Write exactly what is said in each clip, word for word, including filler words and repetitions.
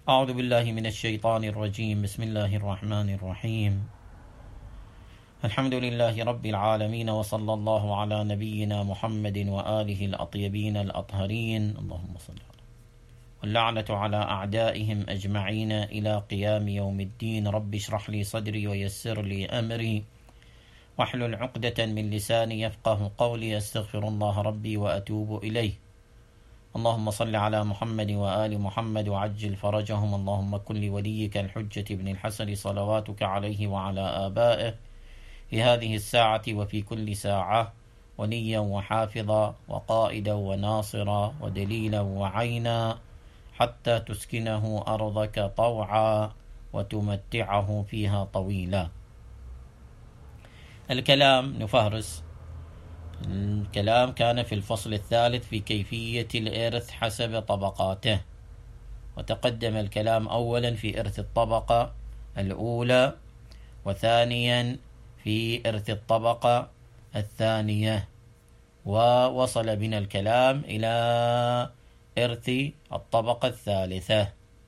أعوذ بالله من الشيطان الرجيم. بسم الله الرحمن الرحيم. الحمد لله رب العالمين، وصلى الله على نبينا محمد وآله الأطيبين الأطهرين، اللهم صل على. واللعنة على أعدائهم أجمعين إلى قيام يوم الدين. رب اشرح لي صدري ويسر لي أمري واحلل عقدة من لساني يفقه قولي. أستغفر الله ربي وأتوب إليه. اللهم صل على محمد وآل محمد وعجل فرجهم. اللهم كن لوليك الحجة بن الحسن صلواتك عليه وعلى آبائه في هذه الساعة وفي كل ساعة وليا وحافظا وقائدا وناصرا ودليلا وعينا، حتى تسكنه أرضك طوعا وتمتعه فيها طويلا. الكلام نفهرس. الكلام كان في الفصل الثالث في كيفية الإرث حسب طبقاته، وتقدم الكلام أولا في إرث الطبقة الأولى، وثانيا في إرث الطبقة الثانية، ووصل بنا الكلام إلى إرث الطبقة الثالثة،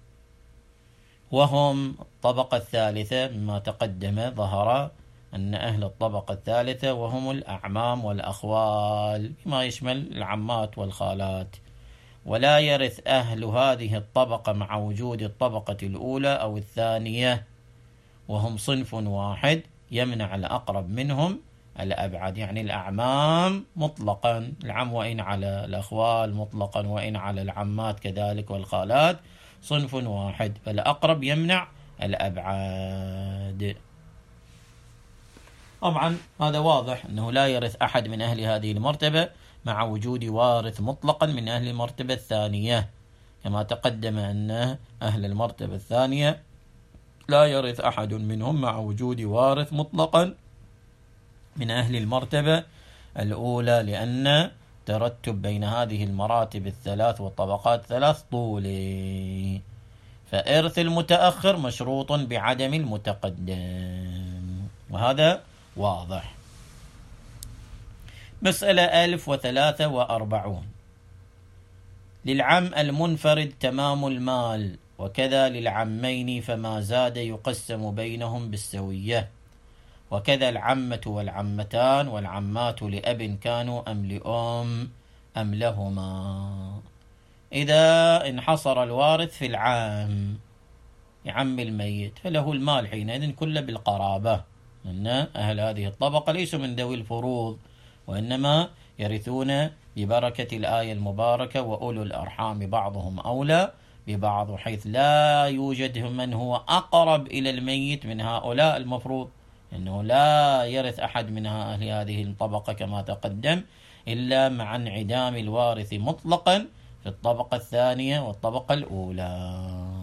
وهم الطبقة الثالثة. مما تقدم ظهر أن أهل الطبقة الثالثة وهم الأعمام والأخوال، بما يشمل العمات والخالات. ولا يرث أهل هذه الطبقة مع وجود الطبقة الأولى أو الثانية، وهم صنف واحد يمنع الأقرب منهم الأبعد. يعني الأعمام مطلقا، العم وإن على الأخوال مطلقا وإن على العمات كذلك والخالات، صنف واحد، فالأقرب يمنع الأبعد. طبعا هذا واضح أنه لا يرث أحد من أهل هذه المرتبة مع وجود وارث مطلقا من أهل المرتبة الثانية، كما تقدم أن أهل المرتبة الثانية لا يرث أحد منهم مع وجود وارث مطلقا من أهل المرتبة الأولى، لأن ترتب بين هذه المراتب الثلاث والطبقات الثلاث طولي، فإرث المتأخر مشروط بعدم المتقدم، وهذا واضح. مسألة ألف وثلاثة وأربعون. للعم المنفرد تمام المال، وكذا للعمين، فما زاد يقسم بينهم بالسوية، وكذا العمة والعمتان والعمات لأب كانوا أم لأم أم لهما. إذا انحصر الوارث في العام عم الميت فله المال حينئذ كله بالقرابة، أن أهل هذه الطبقة ليسوا من ذوي الفروض، وإنما يرثون ببركة الآية المباركة: وأولو الأرحام بعضهم أولى ببعض، حيث لا يوجد من هو أقرب إلى الميت من هؤلاء المفروض، أنه لا يرث أحد من أهل هذه الطبقة كما تقدم إلا مع انعدام الوارث مطلقا في الطبقة الثانية والطبقة الأولى.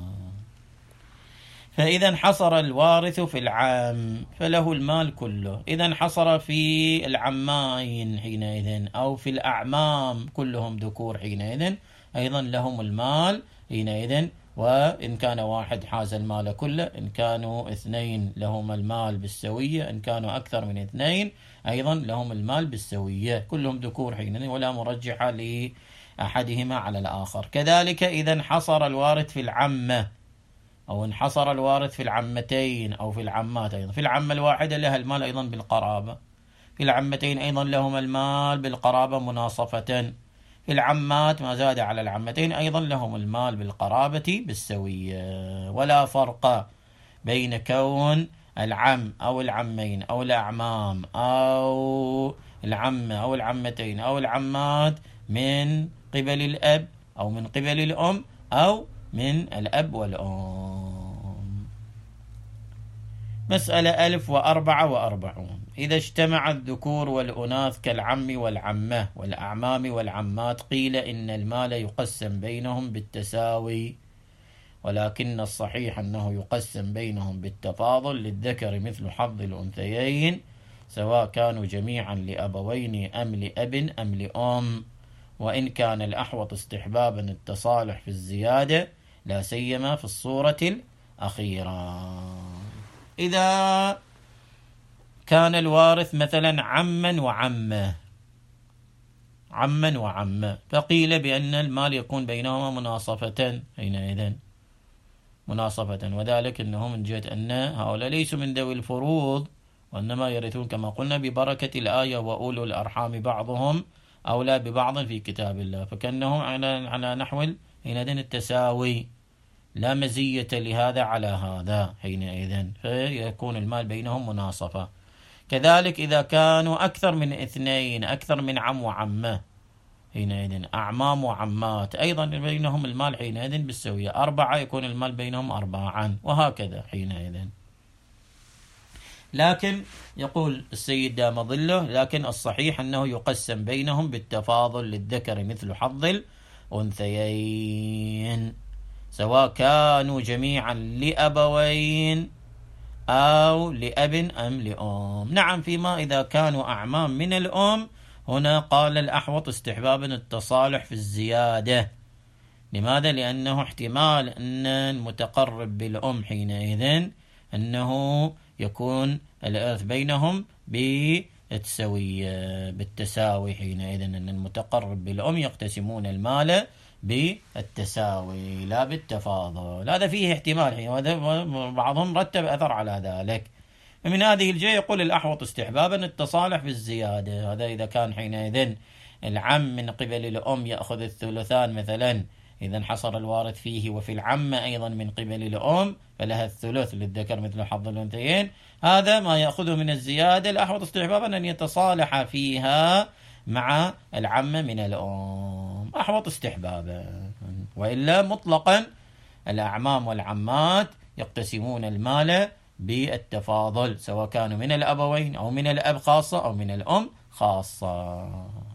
فإذا انحصر الوارث في العام فله المال كله. إذا انحصر في العمين حينئذ أو في الأعمام كلهم ذكور حينئذ أيضا لهم المال حينئذ، وإن كان واحد حاز المال كله، إن كانوا اثنين لهم المال بالسوية، إن كانوا أكثر من اثنين أيضا لهم المال بالسوية، كلهم ذكور حينئذ ولا مرجح لأحدهما على الآخر. كذلك إذا انحصر الوارث في العمة أو انحصر الوارث في العمتين أو في العمات، أيضا في العمة الواحدة لها المال أيضا بالقرابة، في العمتين أيضا لهم المال بالقرابة مناصفة، في العمات ما زاد على العمتين أيضا لهم المال بالقرابة بالسوية. ولا فرق بين كون العم أو العمين أو الأعمام أو العمة أو العمتين أو العمات من قبل الأب أو من قبل الأم أو من الأب والأم. مسألة ألف وأربعة وأربعون. إذا اجتمع الذكور والأناث كالعم والعمة والأعمام والعمات قيل إن المال يقسم بينهم بالتساوي، ولكن الصحيح أنه يقسم بينهم بالتفاضل، للذكر مثل حظ الأنثيين سواء كانوا جميعا لأبوين أم لأب أم لأم، وإن كان الأحوط استحبابا التصالح في الزيادة، لا سيما في الصورة الأخيرة. إذا كان الوارث مثلا عما وعمه عما وعمه فقيل بأن المال يكون بينهما مناصفة حينئذ، مناصفة، وذلك أنه من جهة أن هؤلاء ليسوا من ذوي الفروض، وإنما يرثون كما قلنا ببركة الآية وأولو الأرحام بعضهم أولى ببعض في كتاب الله، فكأنهم على نحو حينئذ التساوي، لا مزية لهذا على هذا حينئذ، فيكون المال بينهم مناصفة. كذلك إذا كانوا أكثر من اثنين، أكثر من عم وعمة، حينئذ أعمام وعمات، أيضا بينهم المال حينئذ بالسوية، أربعة يكون المال بينهم أربعا، وهكذا حينئذ. لكن يقول السيد دام ظله، لكن الصحيح أنه يقسم بينهم بالتفاضل، للذكر مثل حظ الأنثيين، سواء كانوا جميعا لأبوين أو لأب أم لأم. نعم، فيما إذا كانوا أعمام من الأم، هنا قال الأحوط استحبابا التصالح في الزيادة. لماذا؟ لأنه احتمال أن المتقرب بالأم حينئذ أنه يكون الإرث بينهم بالتساوية، بالتساوي، حينئذ أن المتقرب بالأم يقتسمون المال بالتساوي لا بالتفاضل. هذا فيه احتمال، بعضهم رتب أثر على ذلك. من هذه الجهة يقول الأحوط استحبابا التصالح في الزيادة. هذا إذا كان حينئذ العم من قبل الأم يأخذ الثلثان مثلا، إذا حصر الوارث فيه، وفي العم أيضا من قبل الأم فلها الثلث، للذكر مثل حظ الأنثيين، هذا ما يأخذه من الزيادة. الأحوط استحبابا أن يتصالح فيها مع العم من الأم، أحوط استحبابا. وإلا مطلقا الأعمام والعمات يقتسمون المال بالتفاضل، سواء كانوا من الأبوين أو من الأب خاصة أو من الأم خاصة.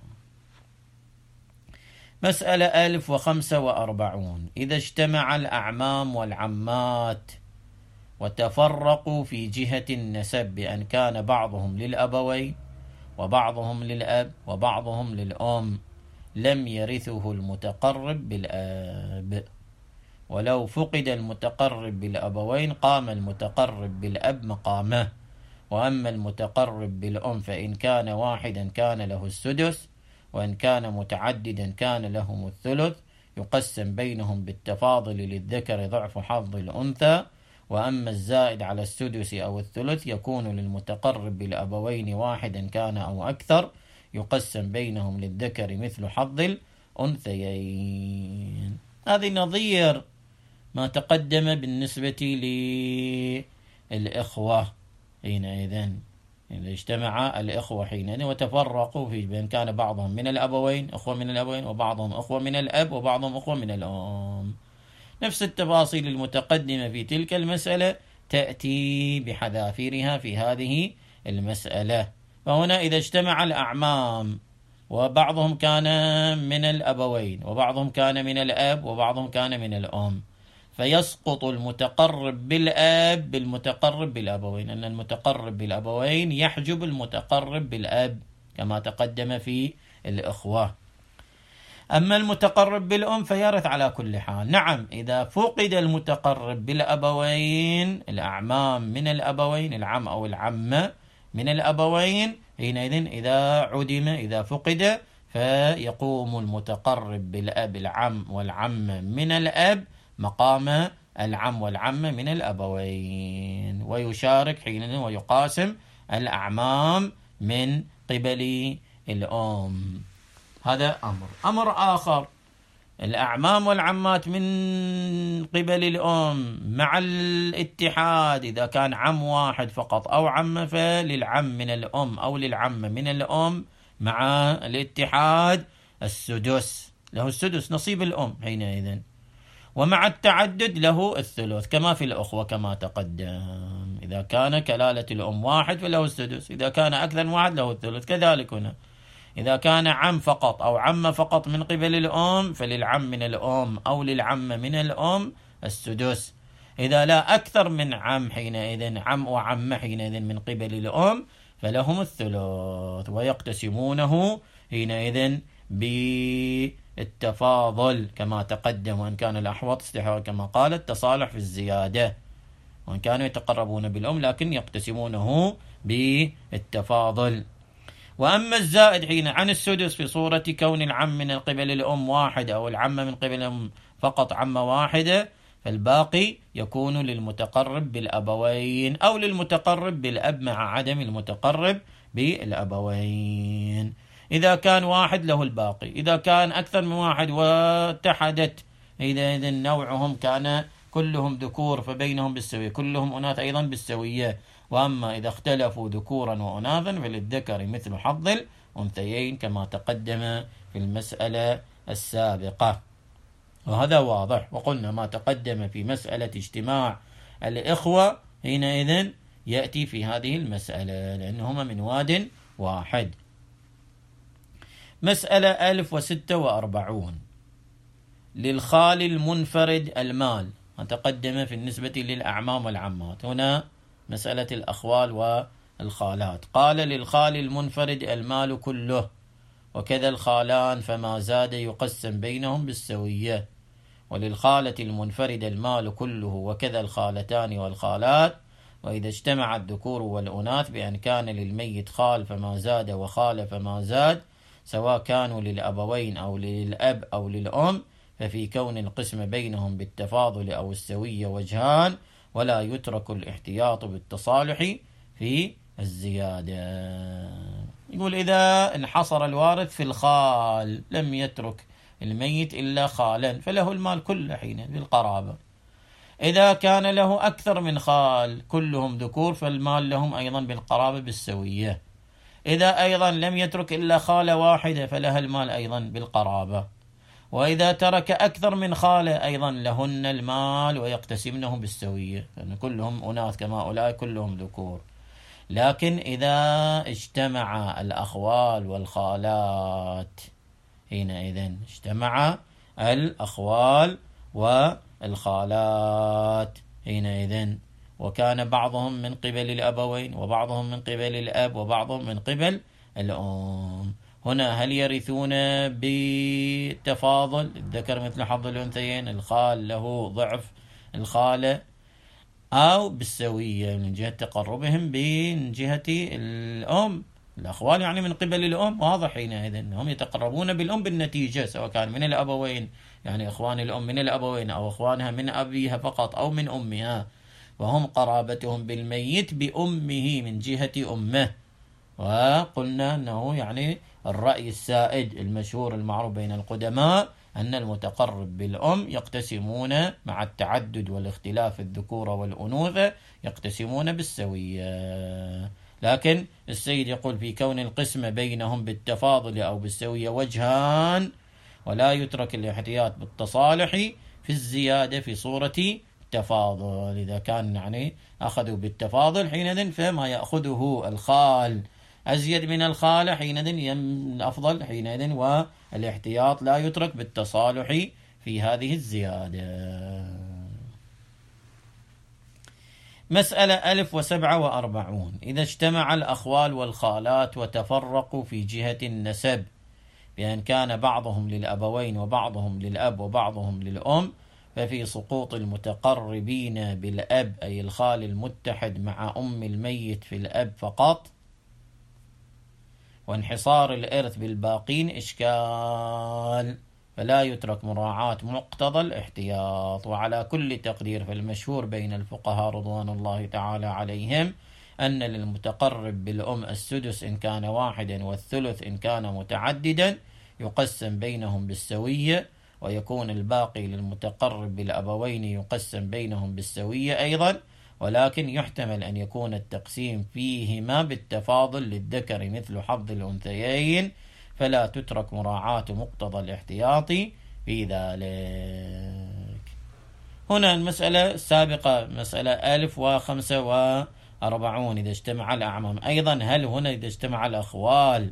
مسألة ألف وخمسة وأربعون. إذا اجتمع الأعمام والعمات وتفرقوا في جهة النسب بأن كان بعضهم للأبوين وبعضهم للأب وبعضهم للأم، لم يرثه المتقرب بالأب، ولو فقد المتقرب بالأبوين قام المتقرب بالأب مقامه. وأما المتقرب بالأم فإن كان واحدا كان له السدس، وإن كان متعددا كان لهم الثلث، يقسم بينهم بالتفاضل، للذكر ضعف حظ الأنثى. وأما الزائد على السدس أو الثلث يكون للمتقرب بالأبوين واحدا كان أو أكثر، يقسم بينهم للذكر مثل حظ الأنثيين. هذه نظير ما تقدم بالنسبة للإخوة حينئذ. إذا اجتمع الإخوة حينئذ وتفرقوا في بين كان بعضهم من الأبوين، أخوة من الأبوين، وبعضهم أخوة من الأب، وبعضهم أخوة من الأم، نفس التفاصيل المتقدمة في تلك المسألة تأتي بحذافيرها في هذه المسألة. فهنا إذا اجتمع الأعمام وبعضهم كان من الأبوين وبعضهم كان من الأب وبعضهم كان من الأم، فيسقط المتقرب بالأب بالمتقرب بالأبوين، أن المتقرب بالأبوين يحجب المتقرب بالأب كما تقدم في الإخوة. أما المتقرب بالأم فيرث على كل حال. نعم، إذا فقد المتقرب بالأبوين، الأعمام من الأبوين، العم أو العمة من الأبوين، حينئذ إذا عدم، إذا فقد، فيقوم المتقرب بالأب، العم والعمة من الأب، مقام العم والعمة من الأبوين، ويشارك حينئذ ويقاسم الأعمام من قبل الأم. هذا أمر. أمر آخر، الأعمام والعمات من قبل الأم مع الاتحاد، إذا كان عم واحد فقط أو عمة، فللعم من الأم أو للعمة من الأم مع الاتحاد السدس، له السدس نصيب الأم حينئذ. ومع التعدد له الثلث كما في الأخوة كما تقدم. إذا كان كلالة الأم واحد فله السدس، إذا كان أكثر من واحد له الثلث. كذلك هنا إذا كان عم فقط أو عم فقط من قبل الأم، فللعم من الأم أو للعمة من الأم السدس. إذا لا أكثر من عم حينئذ، عم وعمة حينئذ من قبل الأم، فلهم الثلث، ويقتسمونه حينئذ بالتفاضل كما تقدم. وإن كان الأحوط استحواذ كما قال التصالح في الزيادة، وإن كانوا يتقربون بالأم لكن يقتسمونه بالتفاضل. وأما الزائد حين عن السدس في صورة كون العم من قبل الأم واحد أو العمة من قبل الأم فقط عمة واحدة، فالباقي يكون للمتقرب بالأبوين أو للمتقرب بالأب مع عدم المتقرب بالأبوين. إذا كان واحد له الباقي، إذا كان أكثر من واحد واتحدت، إذا نوعهم كان كلهم ذكور فبينهم بالسوية، كلهم أناث أيضا بالسوية. وأما إذا اختلفوا ذكورا وأناثا فللذكر مثل حظ الأنثيين كما تقدم في المسألة السابقة. وهذا واضح. وقلنا ما تقدم في مسألة اجتماع الإخوة حينئذ يأتي في هذه المسألة لأنهما من واد واحد. مسألة ألف وستة وأربعون، للخال المنفرد المال. تقدم في النسبة للأعمام والعمات. هنا مسألة الأخوال والخالات. قال للخال المنفرد المال كله، وكذا الخالان فما زاد يقسم بينهم بالسوية. وللخالة المنفرد المال كله، وكذا الخالتان والخالات. وإذا اجتمع الذكور والأناث بأن كان للميت خال فما زاد وخال فما زاد، سواء كانوا للأبوين أو للأب أو للأم، ففي كون القسم بينهم بالتفاضل أو السوية وجهان، ولا يترك الاحتياط بالتصالح في الزيادة. يقول إذا انحصر الوارث في الخال لم يترك الميت إلا خالا فله المال كله حين بالقرابة. إذا كان له أكثر من خال كلهم ذكور فالمال لهم أيضا بالقرابة بالسوية. إذا أيضا لم يترك إلا خالة واحدة فلها المال أيضا بالقرابة. وإذا ترك أكثر من خالة أيضا لهن المال ويقتسمنه بالسوية، لأن كلهم أناث كما أولئك كلهم ذكور. لكن إذا اجتمع الأخوال والخالات حينئذ اجتمع الأخوال والخالات حينئذ وكان بعضهم من قبل الأبوين وبعضهم من قبل الأب وبعضهم من قبل الأم، هنا هل يرثون بالتفاضل؟ الذكر مثل حظ الأنثيين، الخال له ضعف الخالة، أو بالسوية من جهة تقربهم من جهة الأم؟ الأخوال يعني من قبل الأم، واضح حينئذ هم يتقربون بالأم بالنتيجة، سواء كان من الأبوين يعني إخوان الأم من الأبوين أو إخوانها من أبيها فقط أو من أمها، وهم قرابتهم بالميت بأمه من جهة أمه. وقلنا أنه يعني الرأي السائد المشهور المعروف بين القدماء أن المتقرب بالأم يقتسمون مع التعدد والاختلاف الذكور والأنوثة يقتسمون بالسوية. لكن السيد يقول في كون القسم بينهم بالتفاضل أو بالسوية وجهان، ولا يترك الاحتياط بالتصالح في الزيادة في صورة التفاضل. إذا كان يعني أخذوا بالتفاضل حينئذ فما يأخذه الخال أزيد من الخالة حينئذ الأفضل حينئذ، والاحتياط لا يترك بالتصالح في هذه الزيادة. مسألة ألف وسبعة وأربعون، إذا اجتمع الأخوال والخالات وتفرقوا في جهة النسب بأن كان بعضهم للأبوين وبعضهم للأب وبعضهم للأم، ففي سقوط المتقربين بالأب أي الخال المتحد مع أم الميت في الأب فقط، وانحصار الإرث بالباقين إشكال، فلا يترك مراعاة مقتضى الاحتياط. وعلى كل تقدير فالمشهور بين الفقهاء رضوان الله تعالى عليهم أن للمتقرب بالأم السدس إن كان واحدا والثلث إن كان متعددا، يقسم بينهم بالسوية، ويكون الباقي للمتقرب بالأبوين يقسم بينهم بالسوية أيضا، ولكن يحتمل أن يكون التقسيم فيهما بالتفاضل للذكر مثل حظ الأنثيين، فلا تترك مراعاة مقتضى الاحتياط في ذلك. هنا المسألة السابقة مسألة ألف وخمسة وأربعون، إذا اجتمع الأعمام أيضا، هل هنا إذا اجتمع الأخوال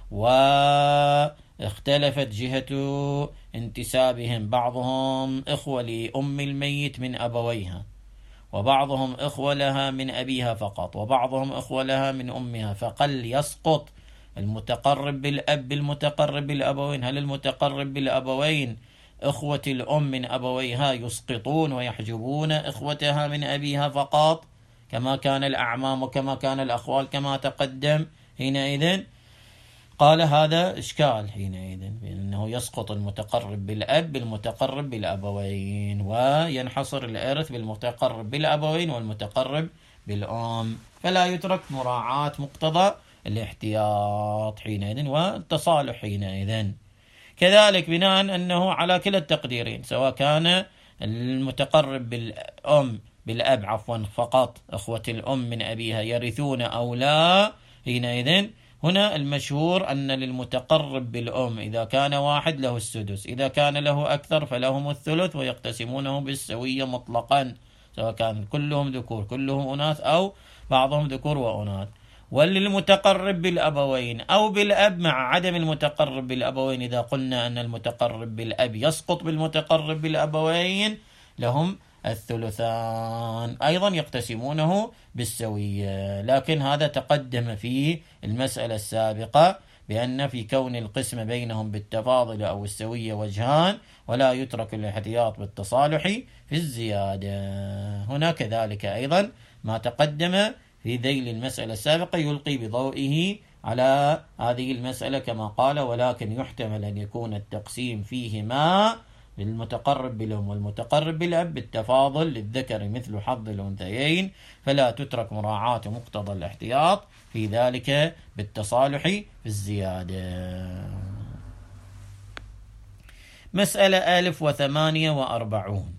واختلفت جهة انتسابهم، بعضهم إخوة لأم الميت من أبويها، وبعضهم إخوة لها من أبيها فقط، وبعضهم إخوة لها من أمها، فقل يسقط المتقرب بالأب بالمتقرب بالأبوين، هل المتقرب بالأبوين إخوة الأم من أبويها يسقطون ويحجبون إخوتها من أبيها فقط كما كان الأعمام وكما كان الأخوال كما تقدم؟ حينئذ قال هذا إشكال حينئذ، بأنه يسقط المتقرب بالأب بالمتقرب بالأبوين، وينحصر الإرث بالمتقرب بالأبوين والمتقرب بالأم، فلا يترك مراعاة مقتضى الاحتياط حينئذ والتصالح حينئذ. كذلك بناء أنه على كلا التقديرين، سواء كان المتقرب بالأم بالأب عفوا فقط أخوة الأم من أبيها يرثون أو لا، حينئذ هنا المشهور أن للمتقرب بالأم إذا كان واحد له السدس، إذا كان له أكثر فلهم الثلث ويقتسمونه بالسوية مطلقا، سواء كان كلهم ذكور كلهم أناث أو بعضهم ذكور وأناث. وللمتقرب بالأبوين أو بالأب مع عدم المتقرب بالأبوين، إذا قلنا أن المتقرب بالأب يسقط بالمتقرب بالأبوين، لهم الثلثان أيضا يقتسمونه بالسوية. لكن هذا تقدم في المسألة السابقة بأن في كون القسم بينهم بالتفاضل أو السوية وجهان، ولا يترك الاحتياط بالتصالح في الزيادة. هنا كذلك أيضا ما تقدم في ذيل المسألة السابقة يلقي بضوئه على هذه المسألة كما قال: ولكن يحتمل أن يكون التقسيم فيهما للمتقرب بالأم والمتقرب بالأب بالتفاضل للذكر مثل حظ الأنثيين، فلا تترك مراعاة مقتضى الاحتياط في ذلك بالتصالح في الزيادة. مسألة ألف وثمانية وأربعون: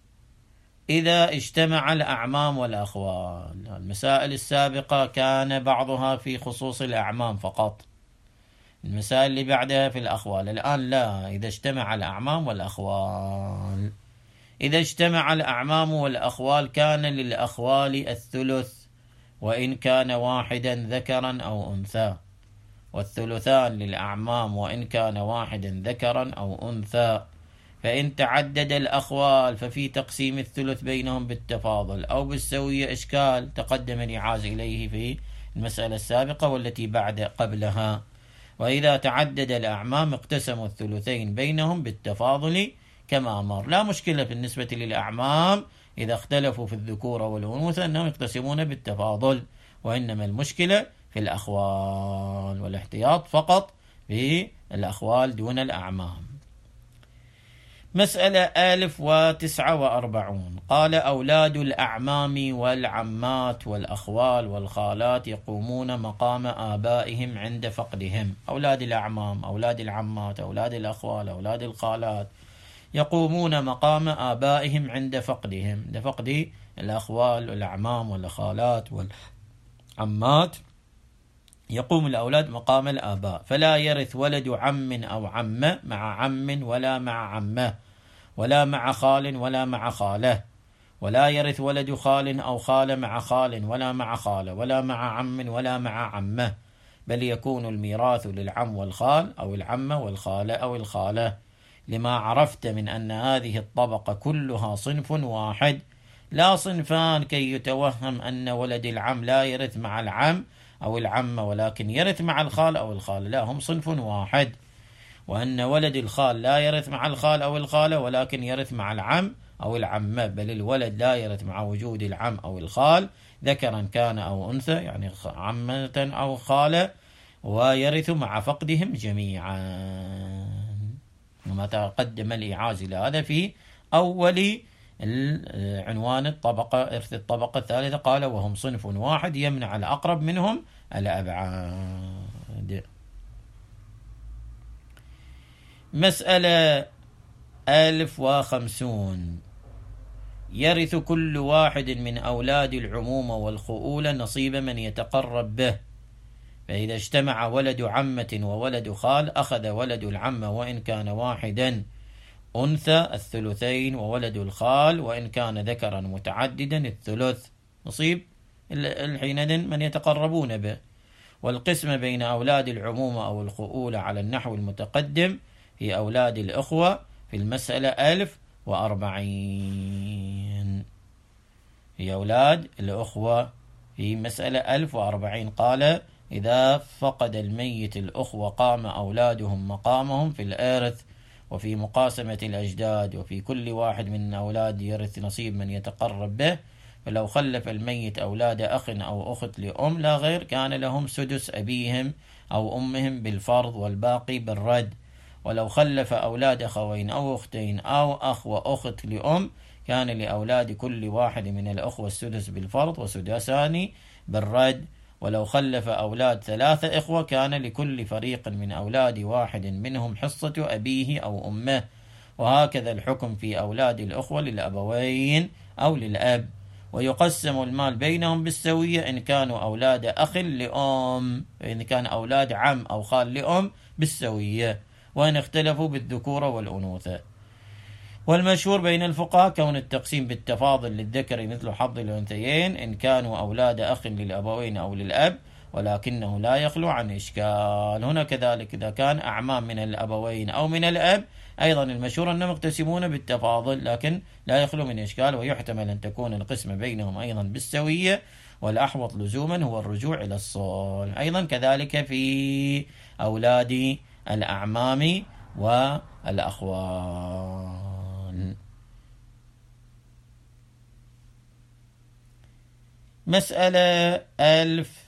إذا اجتمع الأعمام والأخوال. المسائل السابقة كان بعضها في خصوص الأعمام فقط، المسائل اللي بعدها في الأخوال. الآن لا، إذا اجتمع الأعمام والأخوال. إذا اجتمع الأعمام والأخوال كان للأخوال الثلث وإن كان واحدا ذكرا أو أنثى، والثلثان للأعمام وإن كان واحدا ذكرا أو أنثى. فإن تعدد الأخوال ففي تقسيم الثلث بينهم بالتفاضل أو بالسوية إشكال تقدم الإعاز إليه في المسألة السابقة والتي بعد قبلها. وإذا تعدد الأعمام اقتسموا الثلثين بينهم بالتفاضل كما مر. لا مشكلة بالنسبة للأعمام إذا اختلفوا في الذكورة والأنوثة أنهم يقتسمون بالتفاضل، وإنما المشكلة في الأخوال، والاحتياط فقط في الأخوال دون الأعمام. مسألة ألف وتسعة وأربعون: قال: أولاد الأعمام والعمات والأخوال والخالات يقومون مقام آبائهم عند فقدهم. أولاد الأعمام، أولاد العمات، أولاد الأخوال، أولاد الخالات يقومون مقام آبائهم عند فقدهم، عند فقد الأخوال والأعمام والخالات والعمات يقوم الأولاد مقام الآباء، فلا يرث ولد عم أو عمة مع عم ولا مع عمة، ولا مع خال ولا مع خالة، ولا يرث ولد خال أو خال مع خال ولا مع خالة، ولا مع عم ولا مع عمة، بل يكون الميراث للعم والخال أو العمة والخالة أو الخالة، لما عرفت من أن هذه الطبقة كلها صنف واحد لا صنفان، كي يتوهم أن ولد العم لا يرث مع العم أو العمة ولكن يرث مع الخال أو الخالة، لا، هم صنف واحد. وأن ولد الخال لا يرث مع الخال أو الخالة ولكن يرث مع العم أو العمة، بل الولد لا يرث مع وجود العم أو الخال ذكرا كان أو أنثى، يعني عمة أو خالة، ويرث مع فقدهم جميعا. وما تقدم الإعاز إلى هذا في أول عنوان الطبقة، إرث الطبقة الثالثة، قال: وهم صنف واحد يمنع الأقرب منهم الأبعد. مسألة ألف وخمسون: يرث كل واحد من أولاد العمومة والخؤولة نصيب من يتقرب به، فإذا اجتمع ولد عمة وولد خال أخذ ولد العمة وإن كان واحدا أنثى الثلثين، وولد الخال وإن كان ذكرا متعددا الثلث، نصيب الحينئذ من يتقربون به. والقسم بين أولاد العمومة أو الخؤولة على النحو المتقدم في أولاد الأخوة في المسألة ألف وأربعين. في أولاد الأخوة في مسألة ألف وأربعين قال: إذا فقد الميت الأخوة قام أولادهم مقامهم في الإرث وفي مقاسمة الأجداد، وفي كل واحد من الأولاد يرث نصيب من يتقرب به، فلو خلف الميت أولاد أخ أو أخت لأم لا غير كان لهم سدس أبيهم أو أمهم بالفرض والباقي بالرد. ولو خلف أولاد أخوين أو أختين أو أخ وأخت لأم كان لأولاد كل واحد من الأخوة السدس بالفرض وسدسان بالرد. ولو خلف أولاد ثلاثة إخوة كان لكل فريق من أولاد واحد منهم حصة أبيه أو أمه. وهكذا الحكم في أولاد الأخوة للأبوين أو للأب. ويقسم المال بينهم بالسوية إن كانوا أولاد أخ لأم، إن كان أولاد عم أو خال لأم بالسوية، وإن اختلفوا بالذكورة والأنوثة. والمشهور بين الفقهاء كون التقسيم بالتفاضل للذكر مثل حظ الأنثيين إن كانوا أولاد أخ للأبوين أو للأب، ولكنه لا يخلو عن إشكال. هنا كذلك إذا كان أعمام من الأبوين أو من الأب أيضا المشهور أنهم يقتسمون بالتفاضل، لكن لا يخلو من إشكال، ويحتمل أن تكون القسمة بينهم أيضا بالسوية، والأحوط لزوما هو الرجوع إلى الصلح. أيضا كذلك في أولاد الأعمام والأخوال. مسألة ألف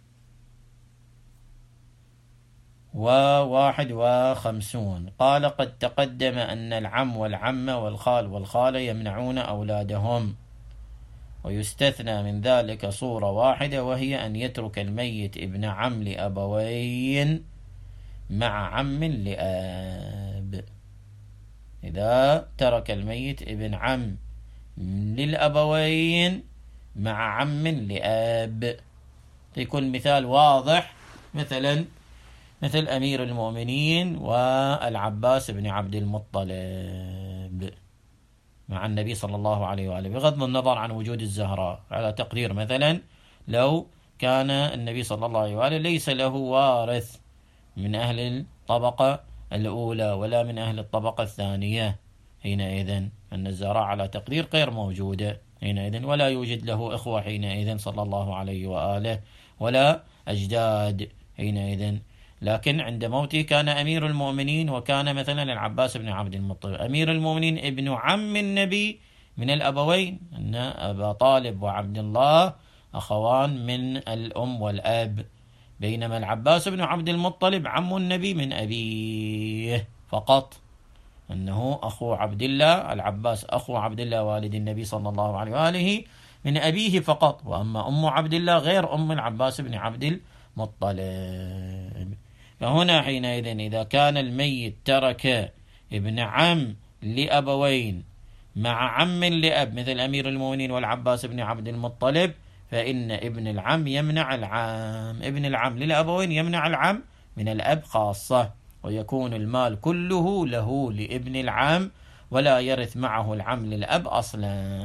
وواحد وخمسون. قال: قد تقدم أن العم والعمة والخال والخالة يمنعون أولادهم، ويستثنى من ذلك صورة واحدة، وهي أن يترك الميت ابن عم لأبوين مع عم لأب. إذا ترك الميت ابن عم للأبوين مع عم لأب، يكون مثال واضح مثلا مثل أمير المؤمنين والعباس بن عبد المطلب مع النبي صلى الله عليه وآله، بغض النظر عن وجود الزهراء. على تقدير مثلا لو كان النبي صلى الله عليه وآله ليس له وارث من أهل الطبقة الأولى ولا من أهل الطبقة الثانية، حينئذ أن الزهراء على تقدير غير موجودة حينئذ، ولا يوجد له إخوة حينئذ صلى الله عليه وآله ولا أجداد حينئذ. لكن عند موته كان أمير المؤمنين، وكان مثلا العباس بن عبد المطلب أمير المؤمنين ابن عم النبي من الأبوين، أن أبا طالب وعبد الله أخوان من الأم والأب، بينما العباس بن عبد المطلب عم النبي من أبيه فقط، أنه أخو عبد الله، العباس أخو عبد الله والد النبي صلى الله عليه وآله من أبيه فقط، وأما أم عبد الله غير أم العباس بن عبد المطلب. فهنا حينئذ إذا كان الميت ترك ابن عم لأبوين مع عم لأب مثل أمير المؤمنين والعباس بن عبد المطلب، فإن ابن العم يمنع العم، ابن العم للأبوين يمنع العم من الأب خاصة، ويكون المال كله له لابن العم، ولا يرث معه العم للأب أصلا،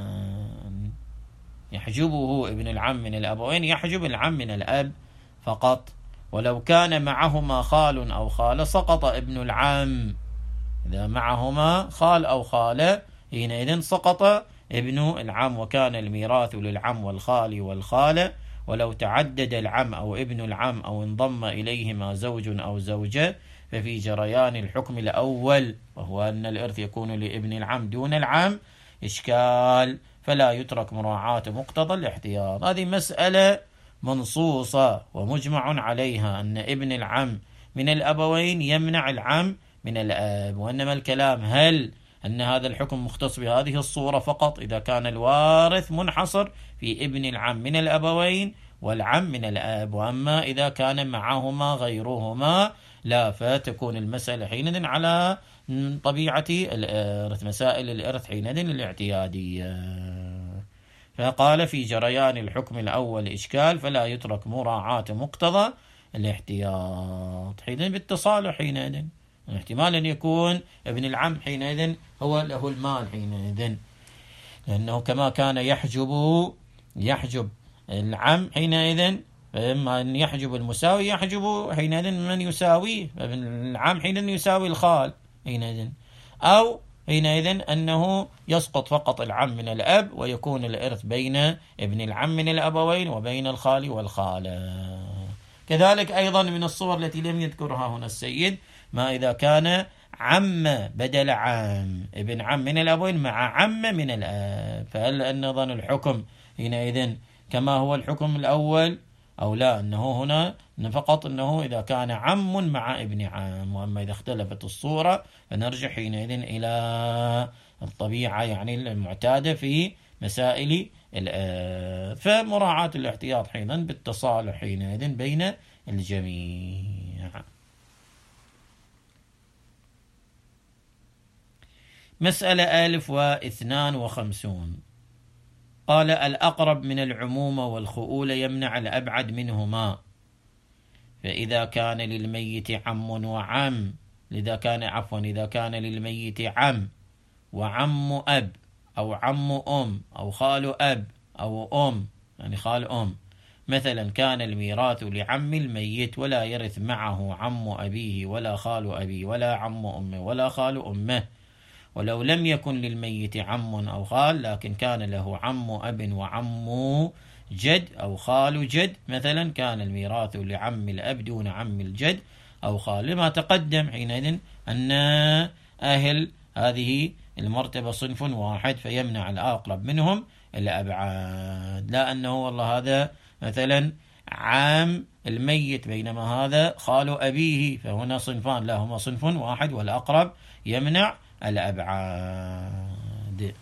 يحجبه ابن العم من الأبوين، يحجب العم من الأب فقط. ولو كان معهما خال أو خالة سقط ابن العم، إذا معهما خال أو خالة حينئذ سقط ابن العم، وكان الميراث للعم والخال والخالة. ولو تعدد العم أو ابن العم أو انضم إليهما زوج أو زوجة ففي جريان الحكم الأول، وهو أن الإرث يكون لابن العم دون العم، إشكال، فلا يترك مراعاة مقتضى الاحتياط. هذه مسألة منصوصة ومجمع عليها، أن ابن العم من الأبوين يمنع العم من الأب، وإنما الكلام هل أن هذا الحكم مختص بهذه الصورة فقط إذا كان الوارث منحصر في ابن العم من الأبوين والعم من الأب، وأما إذا كان معهما غيرهما لا، فتكون المسألة حينئذ على طبيعة الإرث، مسائل الإرث حينئذ الاعتيادية. فقال في جريان الحكم الأول إشكال، فلا يترك مراعاة مقتضى الاحتياط، حينئذ بالتصالح، حينئذ احتمال أن يكون ابن العم حينئذ هو له المال حينئذ، لأنه كما كان يحجب يحجب العم حينئذ، فإما أن يحجب المساوي يحجب حينئذ من يساويه، ابن العم حينئذ يساوي الخال حينئذ، أو حينئذ أنه يسقط فقط العم من الأب، ويكون الإرث بين ابن العم من الأبوين وبين الخال والخالة. كذلك أيضا من الصور التي لم يذكرها هنا السيد ما إذا كان عم بدل عم، ابن عم من الأبوين مع عم من الأب، فهل نظن الحكم حينئذ كما هو الحكم الأول أو لا؟ أنه هنا فقط أنه إذا كان عم مع ابن عم، وأما إذا اختلفت الصورة فنرجع حينئذ إلى الطبيعة يعني المعتادة في مسائل الآب، فمراعاة الاحتياط حينئذ بالتصالح حينئذ بين الجميع. مسألة ألف واثنان وخمسون، قال الأقرب من العمومة والخؤولة يمنع الأبعد منهما، فإذا كان للميت عم وعم، لذا كان عفوا إذا كان للميت عم وعم أب أو عم أم أو خال أب أو أم يعني خال أم، مثلا كان الميراث لعم الميت ولا يرث معه عم أبيه ولا خال أبيه ولا عم أمه ولا خال أمه، ولو لم يكن للميت عم أو خال لكن كان له عم أب وعم جد أو خال جد، مثلا كان الميراث لعم الأب دون عم الجد أو خال، لما تقدم حينئذ أن أهل هذه المرتبة صنف واحد فيمنع الأقرب منهم الأبعاد، لا أنه والله هذا مثلا عام الميت بينما هذا خال أبيه، فهنا صنفان، لا هما صنف واحد والأقرب يمنع الأبعاد.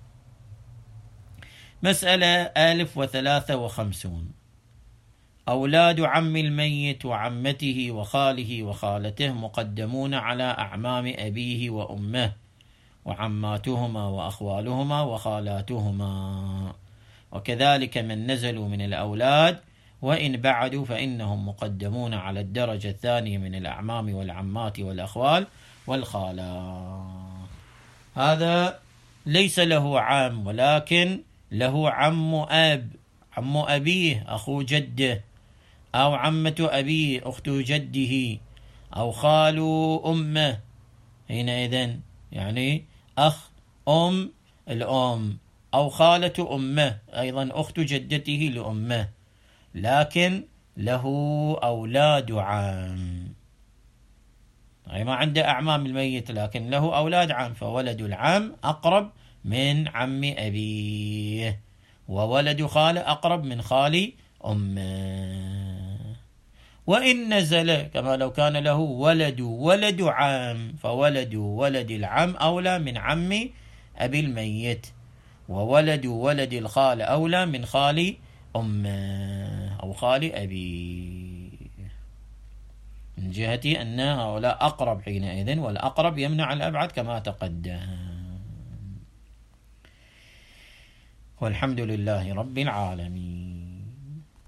مسألة ألف وثلاثة وخمسون، أولاد عم الميت وعمته وخاله وخالته مقدمون على أعمام أبيه وأمه وعماتهما وأخوالهما وخالاتهما، وكذلك من نزلوا من الأولاد وإن بعدوا فإنهم مقدمون على الدرجة الثانية من الأعمام والعمات والأخوال والخالات. هذا ليس له عام ولكن له عم أب، عم أبيه أخو جده، أو عمة أبيه أخت جده، أو خال أمه، حينئذ يعني أخ أم الأم، أو خالة أمه أيضا أخت جدته لأمه، لكن له أولاد عام، أي ما عنده أعمام الميت لكن له أولاد عام، فولد العام أقرب من عم أبيه، وولد خال أقرب من خال أمه. وإن نزل كما لو كان له ولد ولد عام، فولد ولد العام أولى من عم أبي الميت، وولد ولد الخال أولى من خال أمه أو خال أبيه، من جهة أن هؤلاء أقرب حينئذ، والأقرب يمنع الأبعد كما تقدم. والحمد لله رب العالمين.